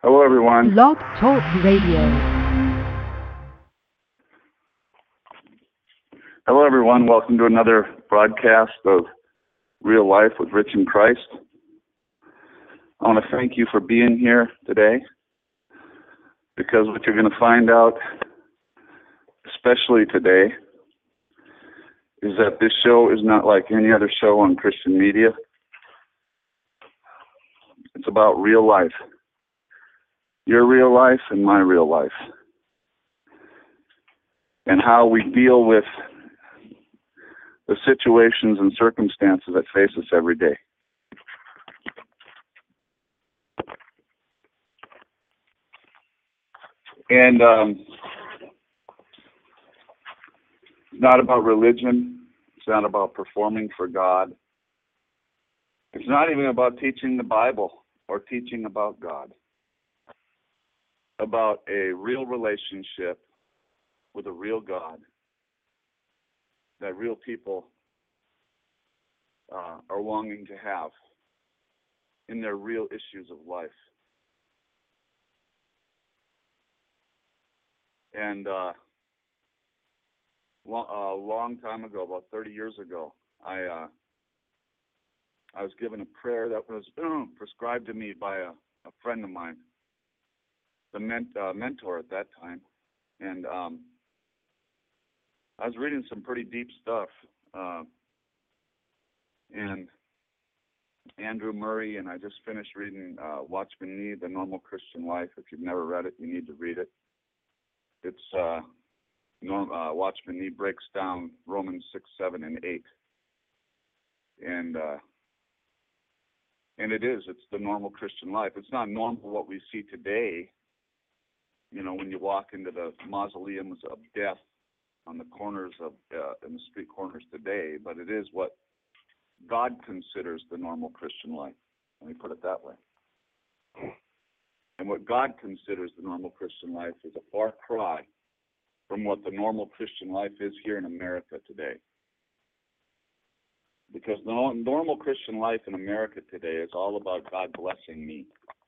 Hello, everyone. Blog Talk Radio. Hello, everyone. Welcome to another broadcast of Real Life with Rich in Christ. I want to thank you for being here today, because what you're going to find out, especially today, is that this show is not like any other show on Christian media. It's about real life. Your real life and my real life. And how we deal with the situations and circumstances that face us every day. And it's not about religion. It's not about performing for God. It's not even about teaching the Bible or teaching about God. About a real relationship with a real God that real people are longing to have in their real issues of life. And a long time ago, about 30 years ago, I was given a prayer that was prescribed to me by a friend of mine, the mentor at that time. And I was reading some pretty deep stuff. And Andrew Murray, and I just finished reading Watchman Nee, The Normal Christian Life. If you've never read it, you need to read it. It's Watchman Nee breaks down Romans 6, 7, and 8. And it's the normal Christian life. It's not normal what we see today. You know, when you walk into the mausoleums of death on the corners of, in the street corners today, but it is what God considers the normal Christian life. Let me put it that way. And what God considers the normal Christian life is a far cry from what the normal Christian life is here in America today. Because the normal Christian life in America today is all about God blessing me.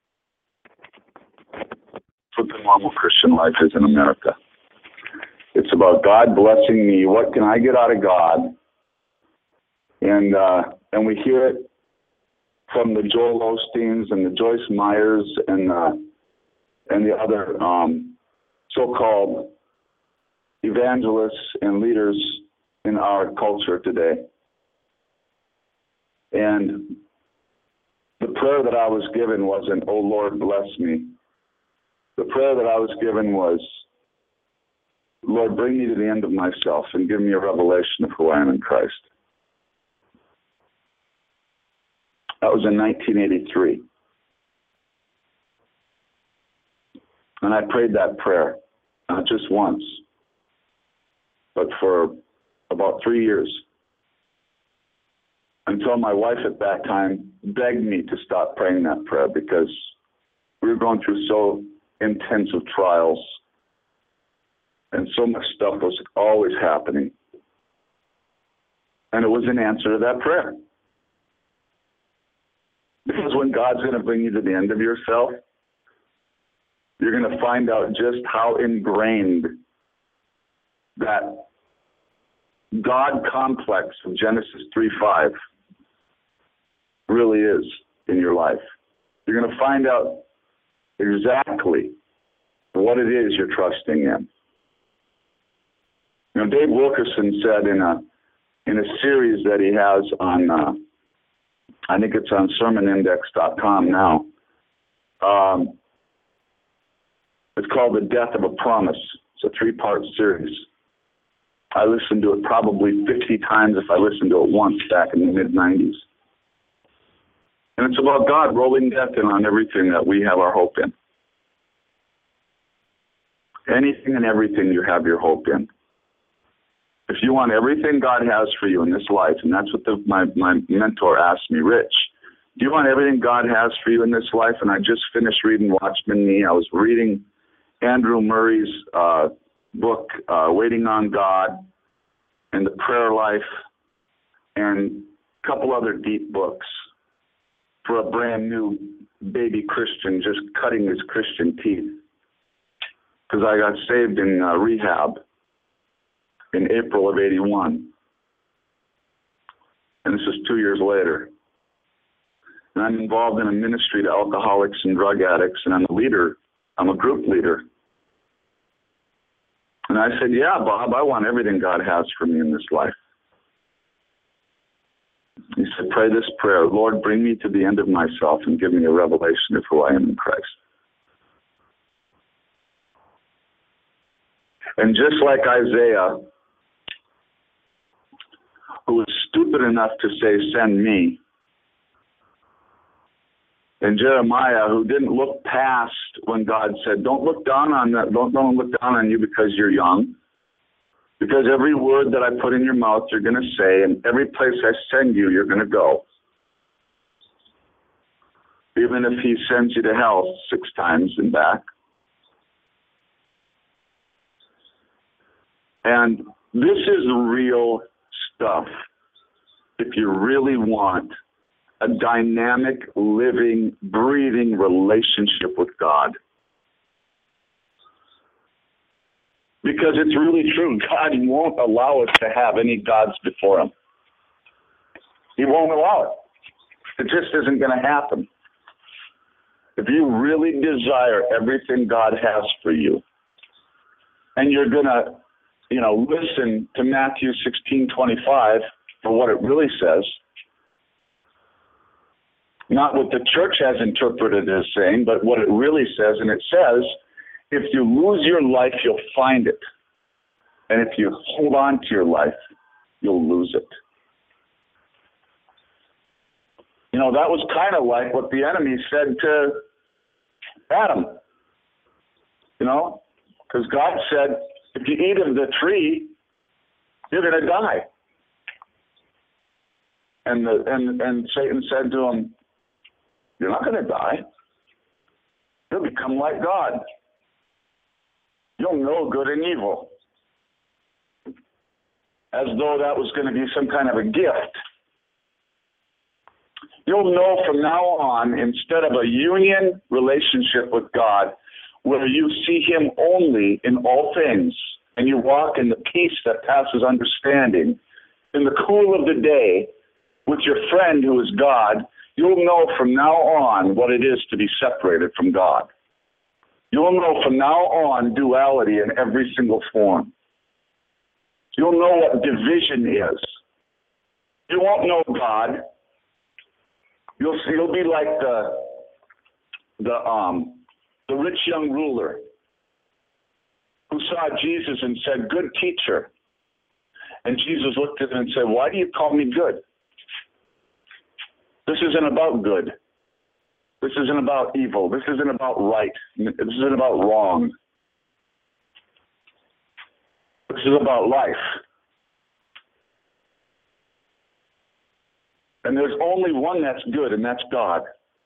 What the normal Christian life is in America. It's about God blessing me. What can I get out of God? And we hear it from the Joel Osteens and the Joyce Meyers and the other so-called evangelists and leaders in our culture today. And the prayer that I was given wasn't, "Oh Lord, bless me." The prayer that I was given was, "Lord, bring me to the end of myself and give me a revelation of who I am in Christ." That was in 1983. And I prayed that prayer, not just once, but for about 3 years. Until my wife at that time begged me to stop praying that prayer because we were going through so intensive trials and so much stuff was always happening. And it was an answer to that prayer. Because when God's going to bring you to the end of yourself, you're going to find out just how ingrained that God complex of Genesis 3:5 really is in your life. You're going to find out exactly what it is you're trusting in. You know, Dave Wilkerson said in a series that he has on, I think it's on sermonindex.com now. It's called The Death of a Promise. It's a 3-part series. I listened to it probably 50 times if I listened to it once back in the mid-90s. And it's about God rolling death in on everything that we have our hope in. Anything and everything you have your hope in. If you want everything God has for you in this life, and that's what my mentor asked me, "Rich, do you want everything God has for you in this life?" And I just finished reading Watchman Nee. I was reading Andrew Murray's book, Waiting on God, and The Prayer Life, and a couple other deep books for a brand new baby Christian just cutting his Christian teeth. Because I got saved in rehab in April of 81. And this is 2 years later. And I'm involved in a ministry to alcoholics and drug addicts, and I'm a leader. I'm a group leader. And I said, yeah, Bob, I want everything God has for me in this life. He said, pray this prayer: Lord, bring me to the end of myself and give me a revelation of who I am in Christ. And just like Isaiah, who was stupid enough to say, send me, and Jeremiah, who didn't look past when God said, don't look down on that, don't look down on you because you're young, because every word that I put in your mouth you're going to say, and every place I send you, you're going to go. Even if he sends you to hell 6 times and back. And this is real stuff. If you really want a dynamic, living, breathing relationship with God. Because it's really true. God won't allow us to have any gods before him. He won't allow it. It just isn't going to happen. If you really desire everything God has for you, and you're going to, listen to Matthew 16:25 for what it really says, not what the church has interpreted as saying, but what it really says. And it says, if you lose your life, you'll find it. And if you hold on to your life, you'll lose it. That was kind of like what the enemy said to Adam. Because God said, if you eat of the tree, you're going to die. And Satan said to him, you're not going to die. You'll become like God. You'll know good and evil. As though that was going to be some kind of a gift. You'll know from now on, instead of a union relationship with God, where you see him only in all things, and you walk in the peace that passes understanding, in the cool of the day, with your friend who is God, you'll know from now on what it is to be separated from God. You'll know from now on duality in every single form. You'll know what division is. You won't know God. You'll be like the rich young ruler who saw Jesus and said, good teacher. And Jesus looked at him and said, why do you call me good? This isn't about good. This isn't about evil. This isn't about right. This isn't about wrong. This is about life. And there's only one that's good, and that's God.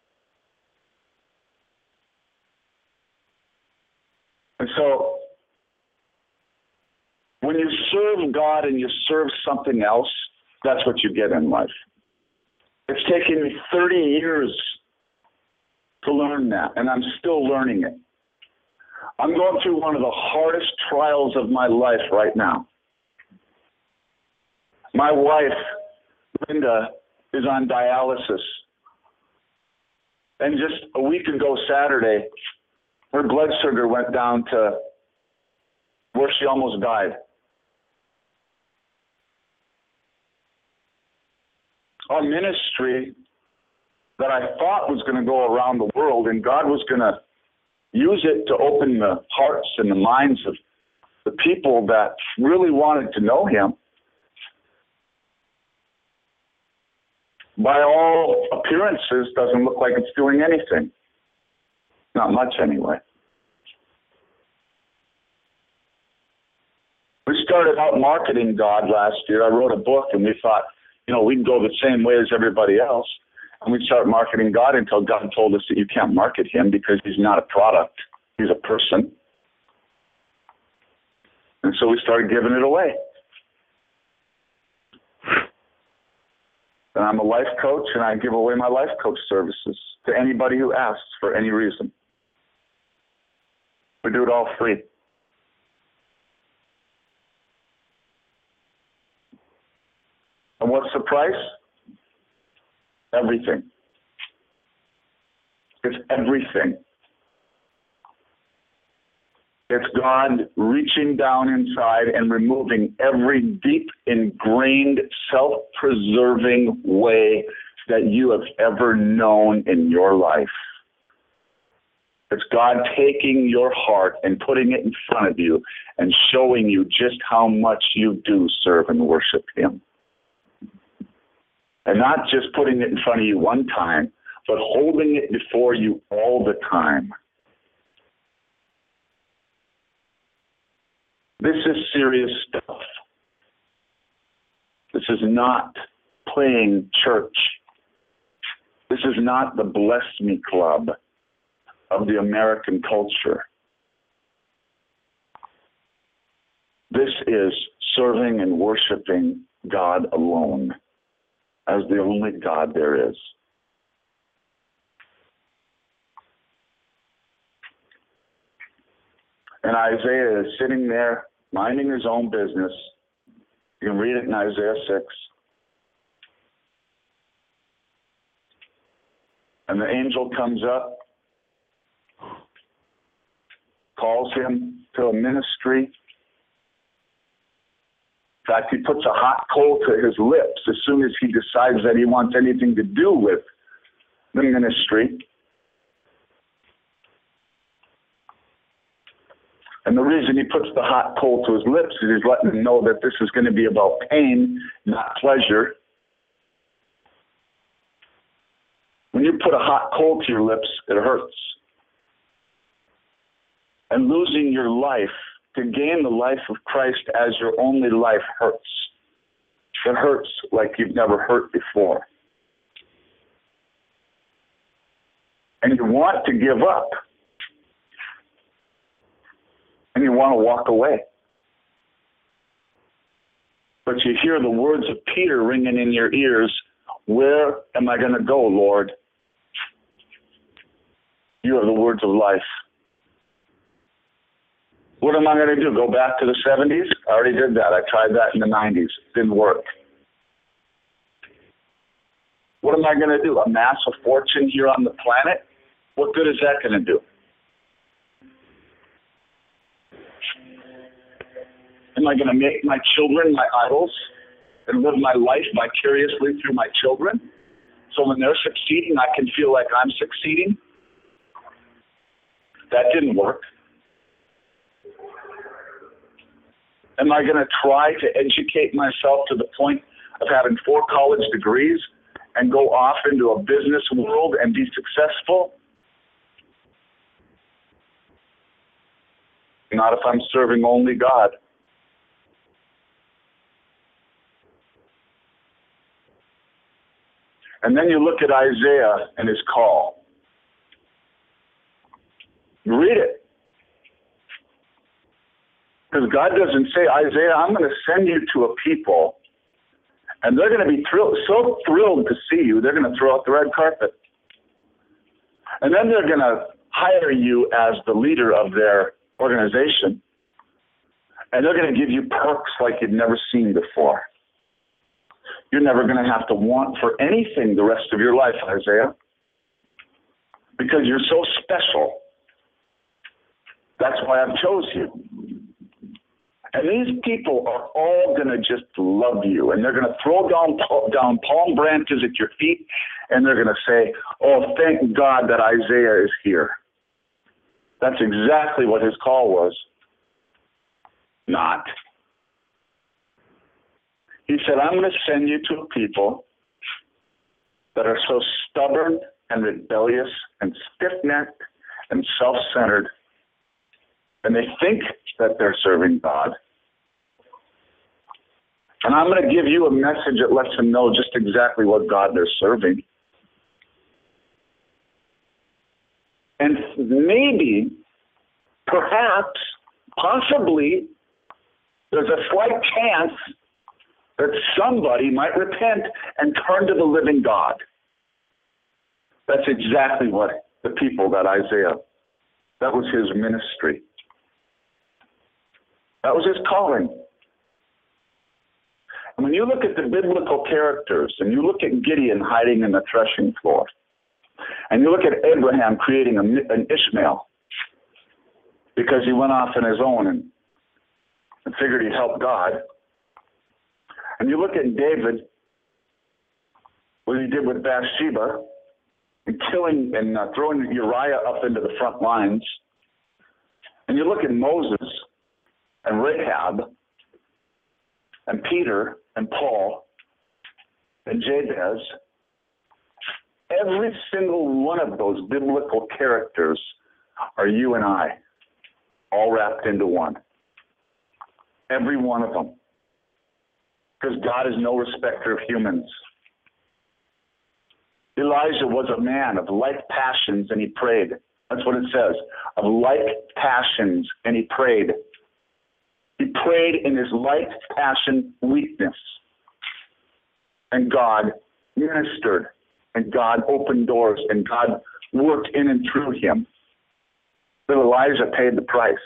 And so, when you serve God and you serve something else, that's what you get in life. It's taken me 30 years to learn that, and I'm still learning it. I'm going through one of the hardest trials of my life right now. My wife, Linda, is on dialysis. And just a week ago Saturday, her blood sugar went down to where she almost died. Our ministry that I thought was going to go around the world, and God was going to use it to open the hearts and the minds of the people that really wanted to know him. By all appearances, doesn't look like it's doing anything. Not much anyway. We started out marketing God last year. I wrote a book and we thought, we'd go the same way as everybody else. And we'd start marketing God until God told us that you can't market him because he's not a product. He's a person. And so we started giving it away. And I'm a life coach, and I give away my life coach services to anybody who asks for any reason. We do it all free. And what's the price? Everything. It's everything. It's God reaching down inside and removing every deep, ingrained, self-preserving way that you have ever known in your life. It's God taking your heart and putting it in front of you and showing you just how much you do serve and worship Him. And not just putting it in front of you one time, but holding it before you all the time. This is serious stuff. This is not playing church. This is not the Bless Me Club of the American culture. This is serving and worshiping God alone as the only God there is. And Isaiah is sitting there minding his own business. You can read it in Isaiah 6. And the angel comes up, calls him to a ministry. In fact, he puts a hot coal to his lips as soon as he decides that he wants anything to do with the ministry. And the reason he puts the hot coal to his lips is he's letting him know that this is going to be about pain, not pleasure. When you put a hot coal to your lips, it hurts. And losing your life to gain the life of Christ as your only life hurts. It hurts like you've never hurt before. And you want to give up. And you want to walk away. But you hear the words of Peter ringing in your ears, "Where am I going to go, Lord? You are the words of life." What am I going to do? Go back to the 70s? I already did that. I tried that in the 90s. It didn't work. What am I going to do? Amass a fortune here on the planet? What good is that going to do? Am I going to make my children my idols and live my life vicariously through my children? So when they're succeeding, I can feel like I'm succeeding? That didn't work. Am I going to try to educate myself to the point of having 4 college degrees and go off into a business world and be successful? Not if I'm serving only God. And then you look at Isaiah and his call. You read it. Because God doesn't say, "Isaiah, I'm going to send you to a people, and they're going to be so thrilled to see you, they're going to throw out the red carpet. And then they're going to hire you as the leader of their organization, and they're going to give you perks like you've never seen before. You're never going to have to want for anything the rest of your life, Isaiah, because you're so special. That's why I've chose you." And these people are all going to just love you, and they're going to throw down palm branches at your feet, and they're going to say, "Oh, thank God that Isaiah is here." That's exactly what his call was. Not. He said, "I'm going to send you to a people that are so stubborn and rebellious and stiff-necked and self-centered, and they think that they're serving God. And I'm going to give you a message that lets them know just exactly what God they're serving. And maybe, perhaps, possibly, there's a slight chance that somebody might repent and turn to the living God. That's exactly what the people that Isaiah, that was his ministry. That was his calling. And when you look at the biblical characters, and you look at Gideon hiding in the threshing floor, and you look at Abraham creating an Ishmael because he went off on his own and figured he'd help God, and you look at David, what he did with Bathsheba, and killing and throwing Uriah up into the front lines, and you look at Moses and Rahab and Peter and Paul and Jabez, every single one of those biblical characters are you and I, all wrapped into one. Every one of them. Because God is no respecter of humans. Elijah was a man of like passions, and he prayed. That's what it says. Of like passions, and he prayed. He prayed in his like passion weakness. And God ministered. And God opened doors. And God worked in and through him. But Elijah paid the price.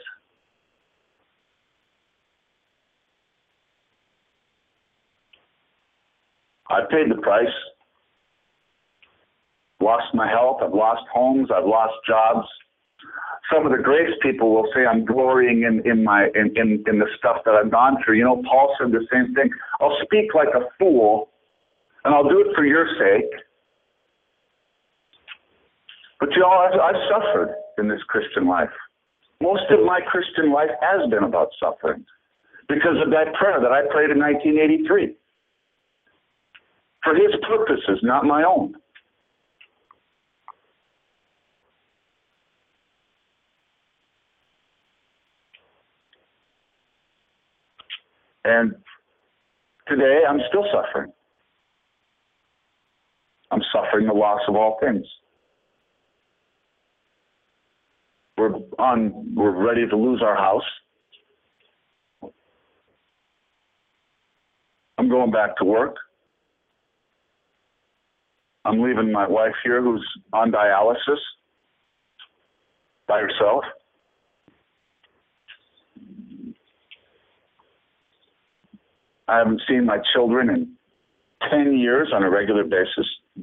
I paid the price. Lost my health. I've lost homes. I've lost jobs. Some of the grace people will say I'm glorying in the stuff that I've gone through. You know, Paul said the same thing. I'll speak like a fool, and I'll do it for your sake. But you know, I've suffered in this Christian life. Most of my Christian life has been about suffering because of that prayer that I prayed in 1983. For his purposes, not my own. And today, I'm still suffering. I'm suffering the loss of all things. We're ready to lose our house. I'm going back to work. I'm leaving my wife here who's on dialysis by herself. I haven't seen my children in 10 years on a regular basis.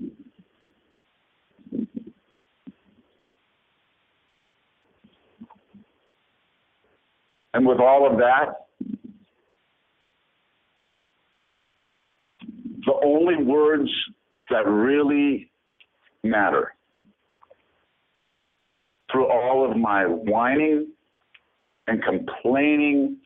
And with all of that, the only words that really matter through all of my whining and complaining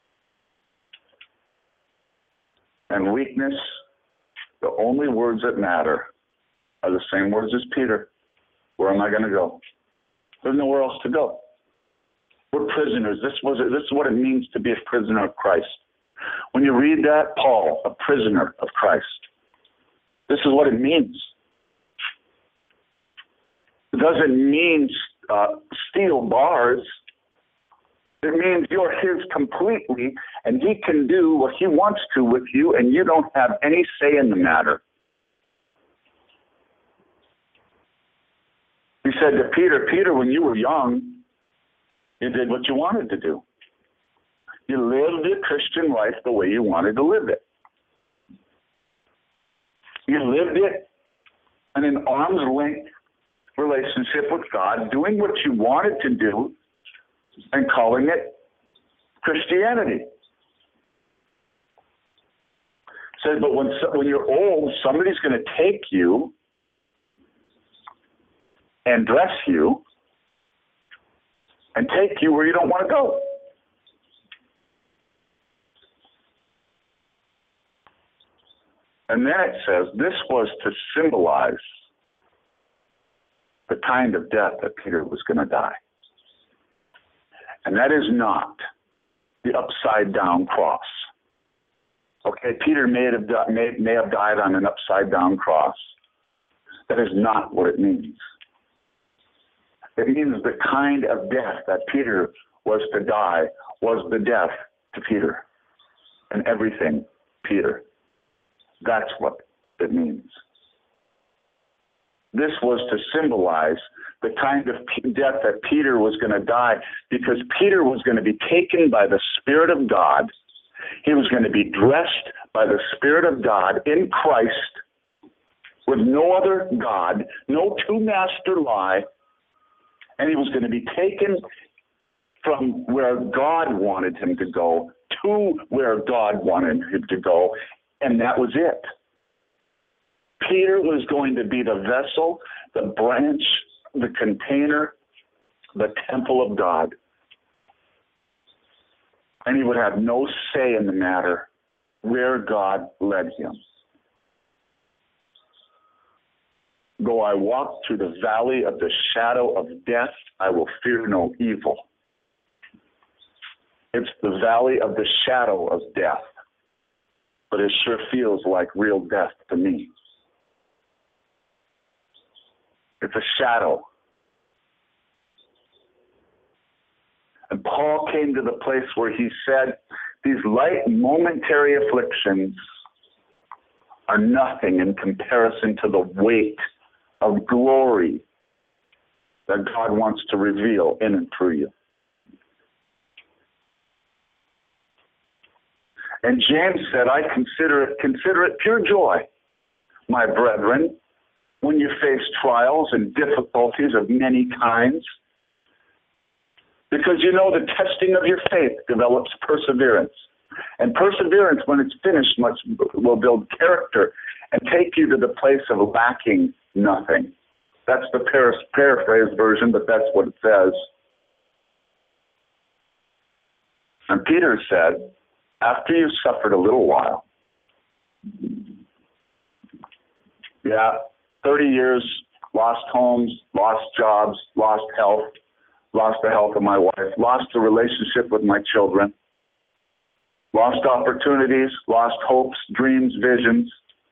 and weakness, the only words that matter are the same words as Peter. Where am I going to go? There's nowhere else to go. We're prisoners. This is what it means to be a prisoner of Christ. When you read that, Paul, a prisoner of Christ, this is what it means. It doesn't mean steel bars. It means you're his completely, and he can do what he wants to with you, and you don't have any say in the matter. He said to Peter, Peter, when you were young, you did what you wanted to do. You lived the Christian life the way you wanted to live it. You lived it in an arm's length relationship with God, doing what you wanted to do and calling it Christianity. Said, but when you're old, somebody's going to take you and dress you and take you where you don't want to go. And then it says this was to symbolize the kind of death that Peter was going to die. And that is not the upside down cross. Okay, Peter may have died on an upside down cross. That is not what it means. It means the kind of death that Peter was to die was the death to Peter and everything Peter That's what it means. This was to symbolize the kind of death that Peter was going to die, because Peter was going to be taken by the Spirit of God. He was going to be dressed by the Spirit of God in Christ with no other God, no two-master lie, and he was going to be taken from where God wanted him to go to where God wanted him to go, and that was it. Peter was going to be the vessel, the branch, the container, the temple of God. And he would have no say in the matter where God led him. Though I walk through the valley of the shadow of death, I will fear no evil. It's the valley of the shadow of death, but it sure feels like real death to me. It's a shadow. And Paul came to the place where he said, these light momentary afflictions are nothing in comparison to the weight of glory that God wants to reveal in and through you. And James said, I consider it pure joy, my brethren, when you face trials and difficulties of many kinds, because you know the testing of your faith develops perseverance. And perseverance, when it's finished, will build character and take you to the place of lacking nothing. That's the paraphrased version, but that's what it says. And Peter said, after you've suffered a little while, 30 years, lost homes, lost jobs, lost health, lost the health of my wife, lost the relationship with my children, lost opportunities, lost hopes, dreams, visions.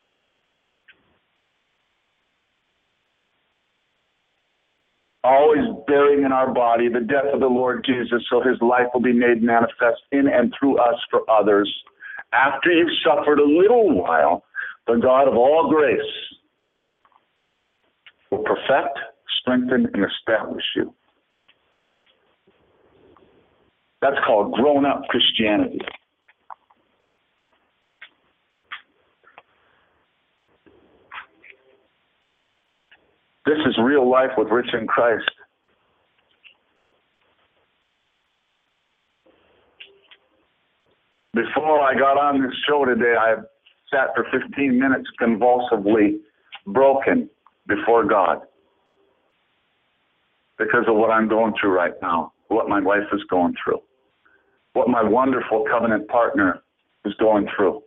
Always bearing in our body the death of the Lord Jesus, so his life will be made manifest in and through us for others. After you've suffered a little while, the God of all grace will perfect, strengthen, and establish you. That's called grown-up Christianity. This is real life with Rich in Christ. Before I got on this show today, I sat for 15 minutes convulsively broken before God because of what I'm going through right now, what my wife is going through, what my wonderful covenant partner is going through.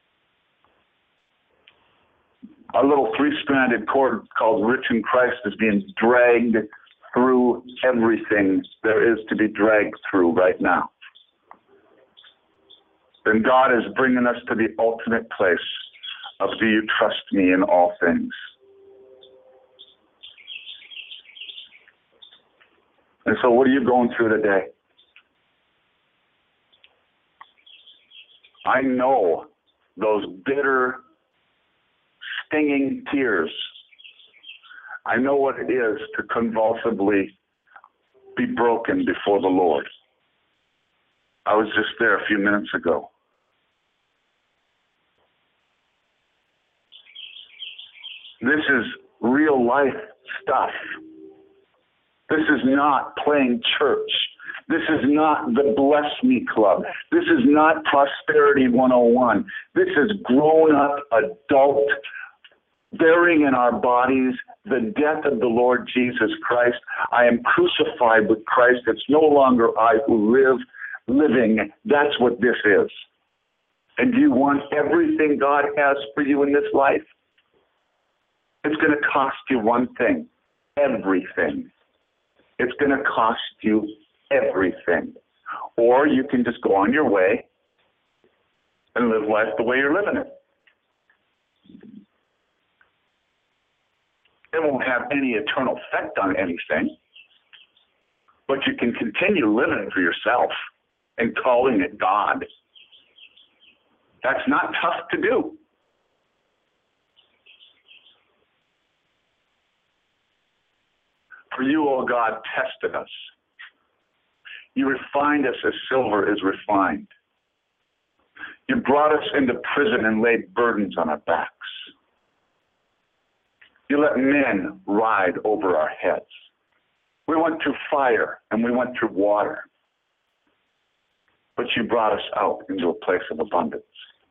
Our little three-stranded cord called Rich in Christ is being dragged through everything there is to be dragged through right now. Then God is bringing us to the ultimate place of, do you trust me in all things? And so what are you going through today? I know those bitter, stinging tears. I know what it is to convulsively be broken before the Lord. I was just there a few minutes ago. This is real life stuff. This is not playing church. This is not the Bless Me Club. This is not Prosperity 101. This is grown-up, adult, bearing in our bodies the death of the Lord Jesus Christ. I am crucified with Christ. It's no longer I who live, living. That's what this is. And do you want everything God has for you in this life? It's going to cost you one thing, everything. It's going to cost you everything. Or you can just go on your way and live life the way you're living it. It won't have any eternal effect on anything, but you can continue living for yourself and calling it God. That's not tough to do. For you, O God, tested us. You refined us as silver is refined. You brought us into prison and laid burdens on our backs. You let men ride over our heads. We went through fire and we went through water. But you brought us out into a place of abundance.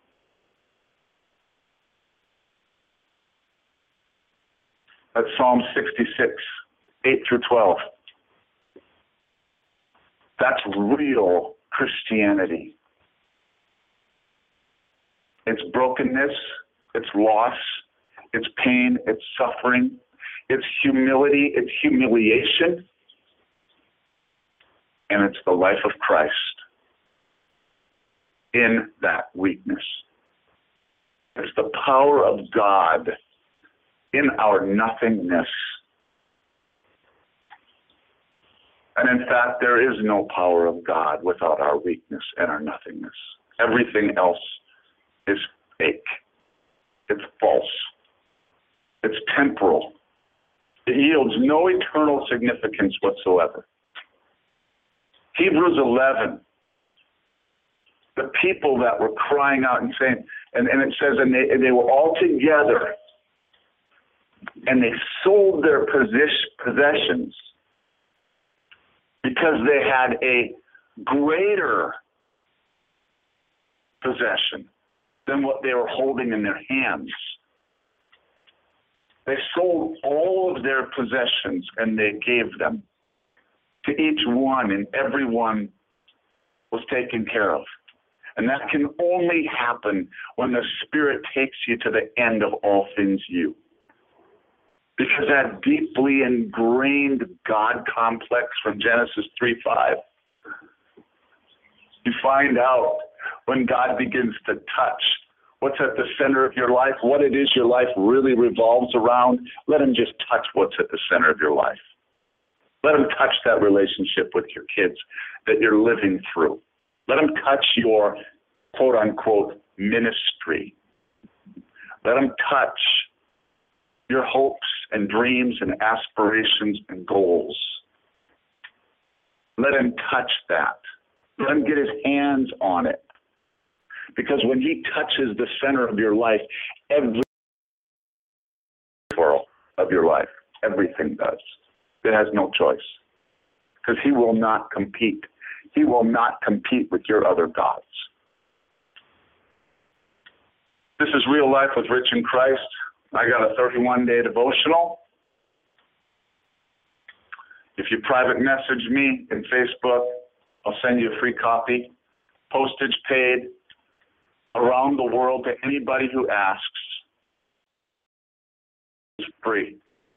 That's Psalm 66, 8 through 12. That's real Christianity. It's brokenness, it's loss, it's pain, it's suffering, it's humility, it's humiliation, and it's the life of Christ in that weakness. It's the power of God in our nothingness. And in fact, there is no power of God without our weakness and our nothingness. Everything else is fake. It's false. It's temporal. It yields no eternal significance whatsoever. Hebrews 11, the people that were crying out and saying, and it says, and they were all together, and they sold their possessions because they had a greater possession than what they were holding in their hands. They sold all of their possessions and they gave them to each one, and everyone was taken care of. And that can only happen when the Spirit takes you to the end of all things you. Because that deeply ingrained God complex from Genesis 3:5, you find out when God begins to touch what's at the center of your life, what it is your life really revolves around. Let him just touch what's at the center of your life. Let him touch that relationship with your kids that you're living through. Let him touch your quote-unquote ministry. Let him touch your hopes and dreams and aspirations and goals. Let him touch that. Let him get his hands on it. Because when he touches the center of your life, every world of your life, everything does. It has no choice. Because he will not compete. He will not compete with your other gods. This is Real Life with Rich in Christ. I got a 31-day devotional. If you private message me in Facebook, I'll send you a free copy. Postage paid around the world to anybody who asks. It's free.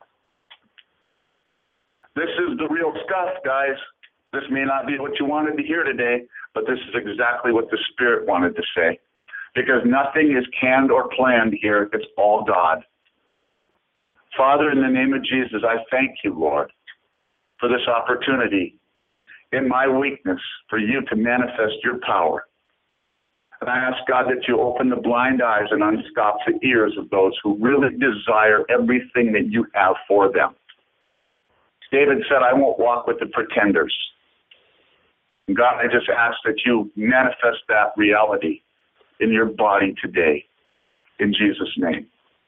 This is the real stuff, guys. This may not be what you wanted to hear today, but this is exactly what the Spirit wanted to say. Because nothing is canned or planned here. It's all God. Father, in the name of Jesus, I thank you, Lord, for this opportunity in my weakness for you to manifest your power. And I ask, God, that you open the blind eyes and unstop the ears of those who really desire everything that you have for them. David said, I won't walk with the pretenders. And God, I just ask that you manifest that reality in your body today, in Jesus' name.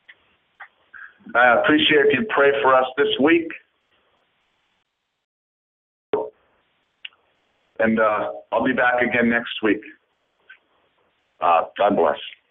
I appreciate if you pray for us this week. And I'll be back again next week. God bless.